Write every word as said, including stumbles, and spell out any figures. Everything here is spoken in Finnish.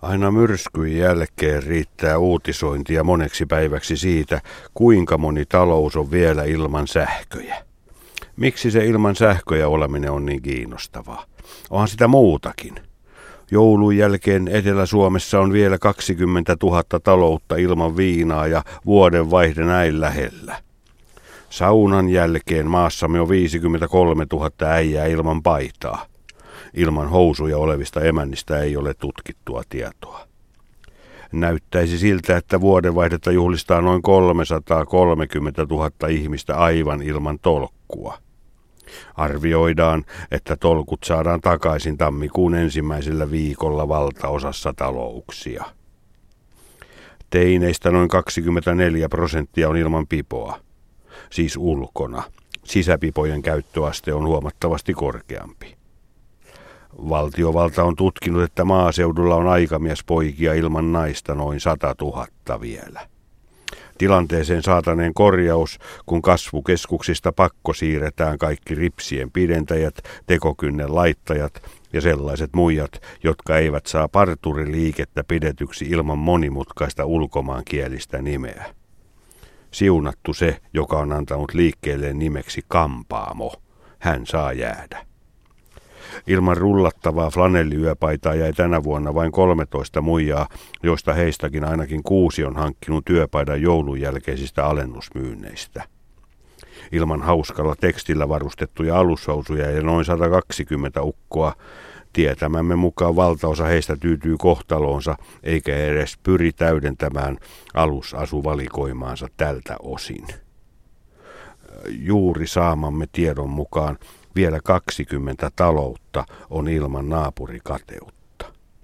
Aina myrskyn jälkeen riittää uutisointia moneksi päiväksi siitä, kuinka moni talous on vielä ilman sähköjä. Miksi se ilman sähköjä oleminen on niin kiinnostavaa? Onhan sitä muutakin. Joulun jälkeen Etelä-Suomessa on vielä kaksikymmentätuhatta taloutta ilman viinaa ja vuodenvaihde näin lähellä. Saunan jälkeen maassamme on viisikymmentäkolmetuhatta äijää ilman paitaa. Ilman housuja olevista emännistä ei ole tutkittua tietoa. Näyttäisi siltä, että vuodenvaihdetta juhlistaa noin kolmesataakolmekymmentätuhatta ihmistä aivan ilman tolkkua. Arvioidaan, että tolkut saadaan takaisin tammikuun ensimmäisellä viikolla valtaosassa talouksia. Teineistä noin kaksikymmentäneljä prosenttia on ilman pipoa, siis ulkona. Sisäpipojen käyttöaste on huomattavasti korkeampi. Valtiovalta on tutkinut, että maaseudulla on aikamiespoikia ilman naista noin satatuhatta vielä. Tilanteeseen saataneen korjaus, kun kasvukeskuksista pakko siirretään kaikki ripsien pidentäjät, tekokynnen laittajat ja sellaiset muijat, jotka eivät saa parturiliikettä pidetyksi ilman monimutkaista ulkomaankielistä nimeä. Siunattu se, joka on antanut liikkeelleen nimeksi kampaamo. Hän saa jäädä. Ilman rullattavaa flanelliyöpaitaa jäi tänä vuonna vain kolmetoista muijaa, joista heistäkin ainakin kuusi on hankkinut työpaidan joulun jälkeisistä alennusmyynneistä. Ilman hauskalla tekstillä varustettuja alushousuja ja noin sata kaksikymmentä ukkoa, tietämämme mukaan valtaosa heistä tyytyy kohtaloonsa eikä edes pyri täydentämään alusasuvalikoimaansa tältä osin. Juuri saamamme tiedon mukaan vielä kaksikymmentä taloutta on ilman naapurikateutta.